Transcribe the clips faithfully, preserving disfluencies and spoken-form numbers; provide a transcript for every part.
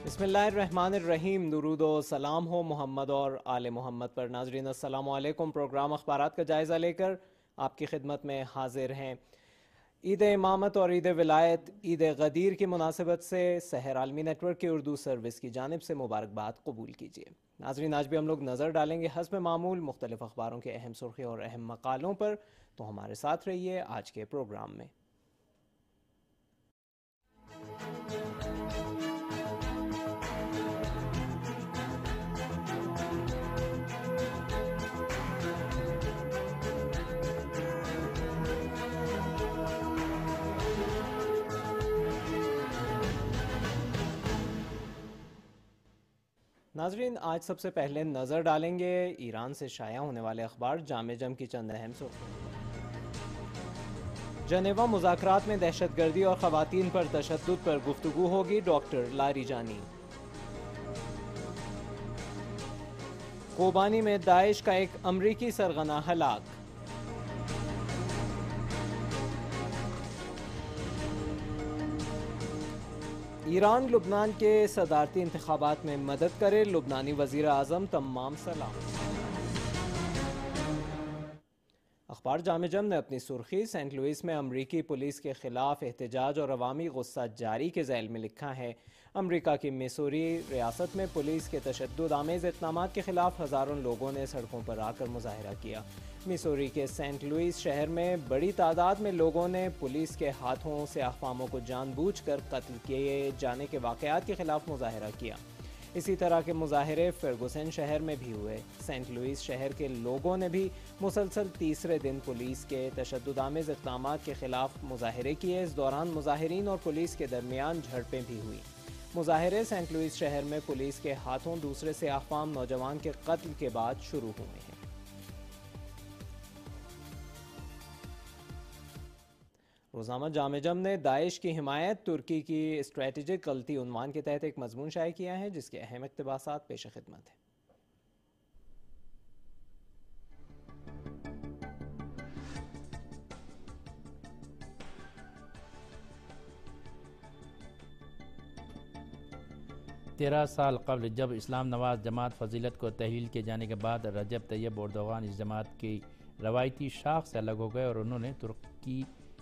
بسم اللہ الرحمن الرحیم، درود و سلام ہو محمد اور آل محمد پر۔ ناظرین السلام علیکم۔ پروگرام اخبارات کا جائزہ لے کر آپ کی خدمت میں حاضر ہیں۔ عید امامت اور عید ولایت، عید غدیر کی مناسبت سے سحر عالمی نیٹ ورک کی اردو سروس کی جانب سے مبارکباد قبول کیجیے۔ ناظرین آج بھی ہم لوگ نظر ڈالیں گے حسب معمول مختلف اخباروں کے اہم سرخیوں اور اہم مقالوں پر، تو ہمارے ساتھ رہیے آج کے پروگرام میں۔ ناظرین آج سب سے پہلے نظر ڈالیں گے ایران سے شائع ہونے والے اخبار جامع جم کی چند اہم سرخیوں۔ جنیوا مذاکرات میں دہشت گردی اور خواتین پر تشدد پر گفتگو ہوگی، ڈاکٹر لاری جانی۔ کوبانی میں داعش کا ایک امریکی سرغنہ ہلاک۔ ایران لبنان کے صدارتی انتخابات میں مدد کرے، لبنانی وزیر اعظم تمام سلام۔ اخبار جامع جم نے اپنی سرخی سینٹ لوئس میں امریکی پولیس کے خلاف احتجاج اور عوامی غصہ جاری کے ذیل میں لکھا ہے۔ امریکہ کی میسوری ریاست میں پولیس کے تشدد آمیز اقدامات کے خلاف ہزاروں لوگوں نے سڑکوں پر آ کر مظاہرہ کیا۔ میسوری کے سینٹ لوئس شہر میں بڑی تعداد میں لوگوں نے پولیس کے ہاتھوں سیاہ فاموں کو جان بوجھ کر قتل کیے جانے کے واقعات کے خلاف مظاہرہ کیا۔ اسی طرح کے مظاہرے فرگوسن شہر میں بھی ہوئے۔ سینٹ لوئس شہر کے لوگوں نے بھی مسلسل تیسرے دن پولیس کے تشدد آمیز اقدامات کے خلاف مظاہرے کیے۔ اس دوران مظاہرین اور پولیس کے درمیان جھڑپیں بھی ہوئیں۔ مظاہرے سینٹ لوئس شہر میں پولیس کے ہاتھوں دوسرے سیاہ فام نوجوان کے قتل کے بعد شروع ہوئے ہیں۔ روزنامہ جامع جم نے داعش کی حمایت ترکی کی اسٹریٹجک غلطی عنوان کے تحت ایک مضمون شائع کیا ہے، جس کے اہم اقتباسات پیش خدمت ہیں۔ تیرہ سال قبل جب اسلام نواز جماعت فضیلت کو تحلیل کیے جانے کے بعد رجب طیب اردوغان اس جماعت کی روایتی شاخ سے الگ ہو گئے اور انہوں نے ترکی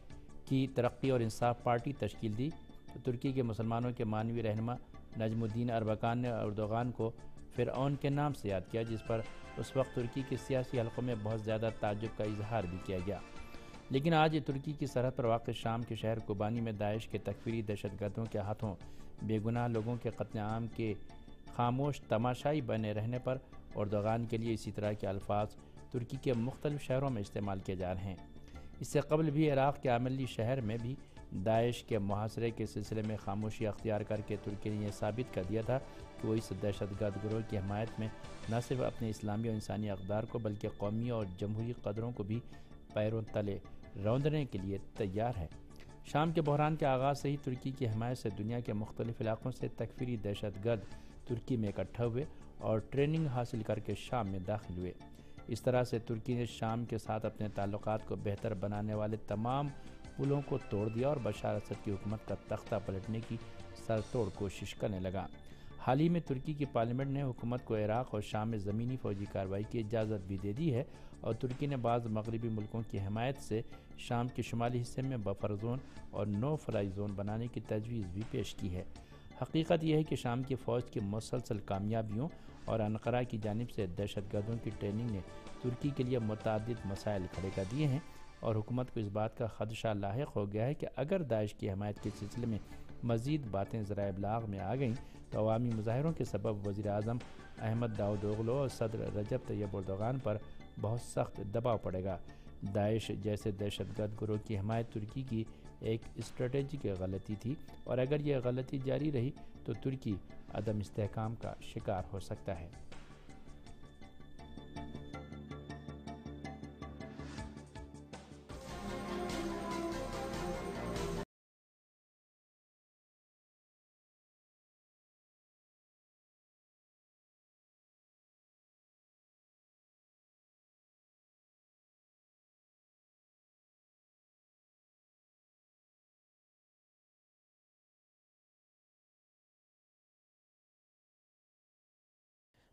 کی ترقی اور انصاف پارٹی تشکیل دی، تو ترکی کے مسلمانوں کے معنوی رہنما نجم الدین اربکان نے اردوغان کو فرعون کے نام سے یاد کیا، جس پر اس وقت ترکی کے سیاسی حلقوں میں بہت زیادہ تعجب کا اظہار بھی کیا گیا۔ لیکن آج ترکی کی سرحد پر واقع شام کے شہر کوبانی میں داعش کے تکفیری دہشت گردوں کے ہاتھوں بے گناہ لوگوں کے قتل عام کے خاموش تماشائی بنے رہنے پر اردوغان کے لیے اسی طرح کے الفاظ ترکی کے مختلف شہروں میں استعمال کیے جا رہے ہیں۔ اس سے قبل بھی عراق کے عملی شہر میں بھی داعش کے محاصرے کے سلسلے میں خاموشی اختیار کر کے ترکی نے یہ ثابت کر دیا تھا کہ وہ اس دہشت گرد گروہ کی حمایت میں نہ صرف اپنے اسلامی اور انسانی اقدار کو بلکہ قومی اور جمہوری قدروں کو بھی پیروں تلے روندنے کے لیے تیار ہے۔ شام کے بحران کے آغاز سے ہی ترکی کی حمایت سے دنیا کے مختلف علاقوں سے تکفیری دہشت گرد ترکی میں اکٹھا ہوئے اور ٹریننگ حاصل کر کے شام میں داخل ہوئے۔ اس طرح سے ترکی نے شام کے ساتھ اپنے تعلقات کو بہتر بنانے والے تمام پلوں کو توڑ دیا اور بشار اسد کی حکومت کا تختہ پلٹنے کی سر توڑ کوشش کرنے لگا۔ حال ہی میں ترکی کی پارلیمنٹ نے حکومت کو عراق اور شام میں زمینی فوجی کارروائی کی اجازت بھی دے دی ہے، اور ترکی نے بعض مغربی ملکوں کی حمایت سے شام کے شمالی حصے میں بفر زون اور نو فلائی زون بنانے کی تجویز بھی پیش کی ہے۔ حقیقت یہ ہے کہ شام کی فوج کی مسلسل کامیابیوں اور انقرہ کی جانب سے دہشت گردوں کی ٹریننگ نے ترکی کے لیے متعدد مسائل کھڑے کر دیے ہیں، اور حکومت کو اس بات کا خدشہ لاحق ہو گیا ہے کہ اگر داعش کی حمایت کے سلسلے میں مزید باتیں ذرائع ابلاغ میں آ گئیں تو عوامی مظاہروں کے سبب وزیر اعظم احمد داؤد اوغلو اور صدر رجب طیب اردوغان پر بہت سخت دباؤ پڑے گا۔ داعش جیسے دہشت گرد گروہ کی حمایت ترکی کی ایک اسٹریٹجک غلطی تھی، اور اگر یہ غلطی جاری رہی تو ترکی عدم استحکام کا شکار ہو سکتا ہے۔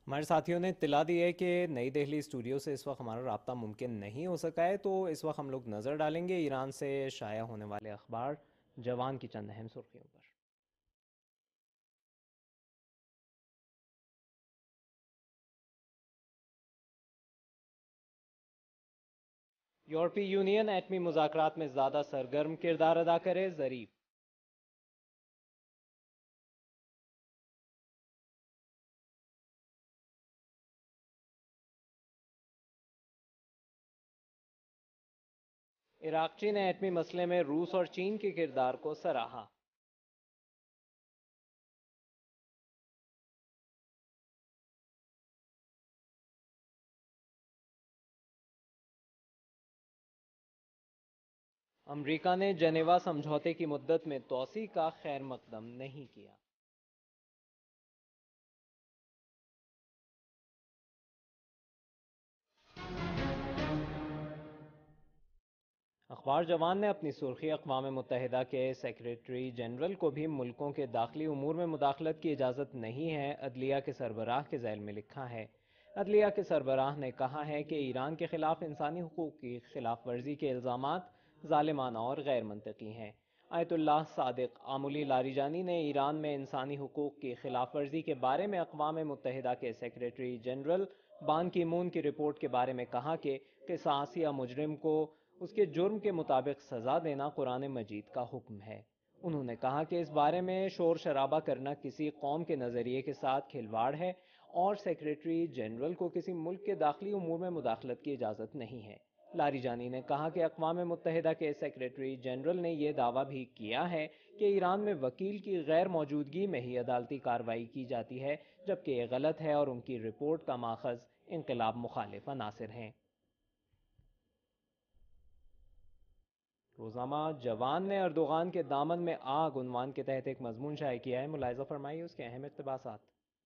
ہمارے ساتھیوں نے اطلاع دی ہے کہ نئی دہلی اسٹوڈیو سے اس وقت ہمارا رابطہ ممکن نہیں ہو سکا ہے، تو اس وقت ہم لوگ نظر ڈالیں گے ایران سے شائع ہونے والے اخبار جوان کی چند اہم سرخیوں پر۔ یورپی یونین ایٹمی مذاکرات میں زیادہ سرگرم کردار ادا کرے، ظریف۔ عراقچی نے ایٹمی مسئلے میں روس اور چین کے کردار کو سراہا۔ امریکہ نے جنیوا سمجھوتے کی مدت میں توسیع کا خیر مقدم نہیں کیا۔ اخبار جوان نے اپنی سرخی اقوام متحدہ کے سیکریٹری جنرل کو بھی ملکوں کے داخلی امور میں مداخلت کی اجازت نہیں ہے، عدلیہ کے سربراہ کے ذیل میں لکھا ہے۔ عدلیہ کے سربراہ نے کہا ہے کہ ایران کے خلاف انسانی حقوق کی خلاف ورزی کے الزامات ظالمانہ اور غیر منطقی ہیں۔ آیت اللہ صادق آمولی لاریجانی نے ایران میں انسانی حقوق کی خلاف ورزی کے بارے میں اقوام متحدہ کے سیکریٹری جنرل بان کی مون کی رپورٹ کے بارے میں کہا کہ قصاص یا مجرم کو اس کے جرم کے مطابق سزا دینا قرآن مجید کا حکم ہے۔ انہوں نے کہا کہ اس بارے میں شور شرابہ کرنا کسی قوم کے نظریے کے ساتھ کھلواڑ ہے اور سیکریٹری جنرل کو کسی ملک کے داخلی امور میں مداخلت کی اجازت نہیں ہے۔ لاری جانی نے کہا کہ اقوام متحدہ کے سیکریٹری جنرل نے یہ دعویٰ بھی کیا ہے کہ ایران میں وکیل کی غیر موجودگی میں ہی عدالتی کارروائی کی جاتی ہے، جبکہ یہ غلط ہے اور ان کی رپورٹ کا ماخذ انقلاب مخالف عناصر ہیں۔ روزنامہ جوان نے اردوغان کے دامن میں آگ عنوان کے تحت ایک مضمون شائع کیا ہے، ملاحظہ فرمائیے اس کے اہم اقتباسات۔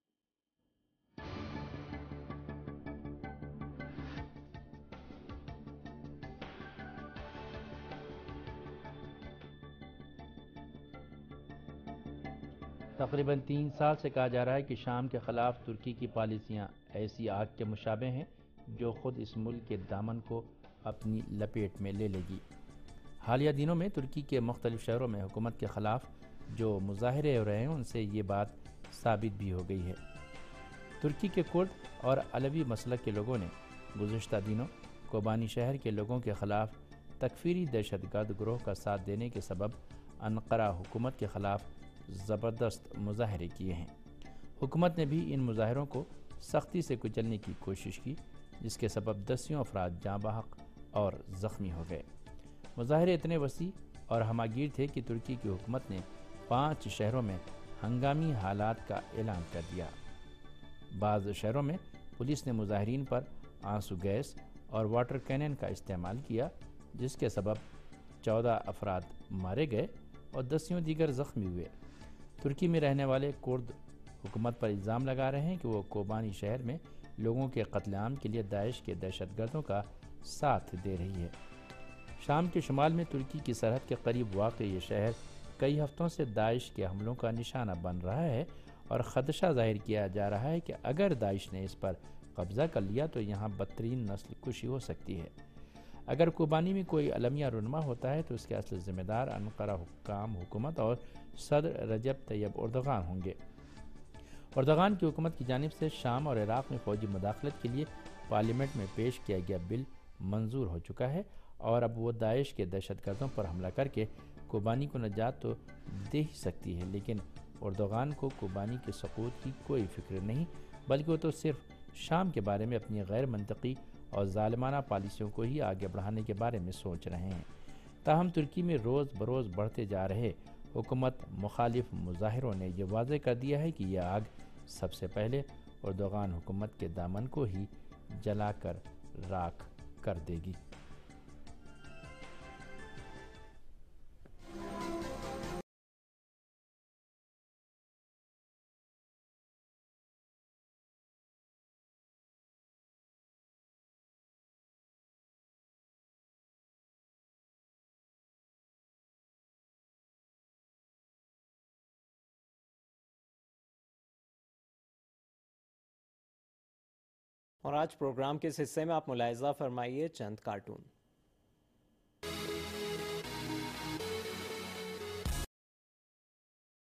تقریباً تین سال سے کہا جا رہا ہے کہ شام کے خلاف ترکی کی پالیسیاں ایسی آگ کے مشابہ ہیں جو خود اس ملک کے دامن کو اپنی لپیٹ میں لے لے گی۔ حالیہ دنوں میں ترکی کے مختلف شہروں میں حکومت کے خلاف جو مظاہرے ہو رہے ہیں ان سے یہ بات ثابت بھی ہو گئی ہے۔ ترکی کے کرد اور علوی مسلک کے لوگوں نے گزشتہ دنوں کوبانی شہر کے لوگوں کے خلاف تکفیری دہشت گرد گروہ کا ساتھ دینے کے سبب انقرہ حکومت کے خلاف زبردست مظاہرے کیے ہیں۔ حکومت نے بھی ان مظاہروں کو سختی سے کچلنے کی کوشش کی، جس کے سبب دسیوں افراد جاں بحق اور زخمی ہو گئے۔ مظاہرے اتنے وسیع اور ہماگیر تھے کہ ترکی کی حکومت نے پانچ شہروں میں ہنگامی حالات کا اعلان کر دیا۔ بعض شہروں میں پولیس نے مظاہرین پر آنسو گیس اور واٹر کینن کا استعمال کیا، جس کے سبب چودہ افراد مارے گئے اور دسیوں دیگر زخمی ہوئے۔ ترکی میں رہنے والے کرد حکومت پر الزام لگا رہے ہیں کہ وہ کوبانی شہر میں لوگوں کے قتل عام کے لیے داعش کے دہشت گردوں کا ساتھ دے رہی ہے۔ شام کے شمال میں ترکی کی سرحد کے قریب واقع یہ شہر کئی ہفتوں سے داعش کے حملوں کا نشانہ بن رہا ہے اور خدشہ ظاہر کیا جا رہا ہے کہ اگر داعش نے اس پر قبضہ کر لیا تو یہاں بدترین نسل کشی ہو سکتی ہے۔ اگر کوبانی میں کوئی المیہ رونما ہوتا ہے تو اس کے اصل ذمہ دار انقرہ حکام حکومت اور صدر رجب طیب اردوغان ہوں گے۔ اردوغان کی حکومت کی جانب سے شام اور عراق میں فوجی مداخلت کے لیے پارلیمنٹ میں پیش کیا گیا بل منظور ہو چکا ہے اور اب وہ داعش کے دہشت گردوں پر حملہ کر کے کوبانی کو نجات تو دے ہی سکتی ہے، لیکن اردوغان کو کوبانی کے سقوط کی کوئی فکر نہیں، بلکہ وہ تو صرف شام کے بارے میں اپنی غیر منطقی اور ظالمانہ پالیسیوں کو ہی آگے بڑھانے کے بارے میں سوچ رہے ہیں۔ تاہم ترکی میں روز بروز بڑھتے جا رہے حکومت مخالف مظاہروں نے یہ واضح کر دیا ہے کہ یہ آگ سب سے پہلے اردوغان حکومت کے دامن کو ہی جلا کر راکھ کر دے گی۔ اور آج پروگرام کے اس حصے میں آپ ملاحظہ فرمائیے چند کارٹون۔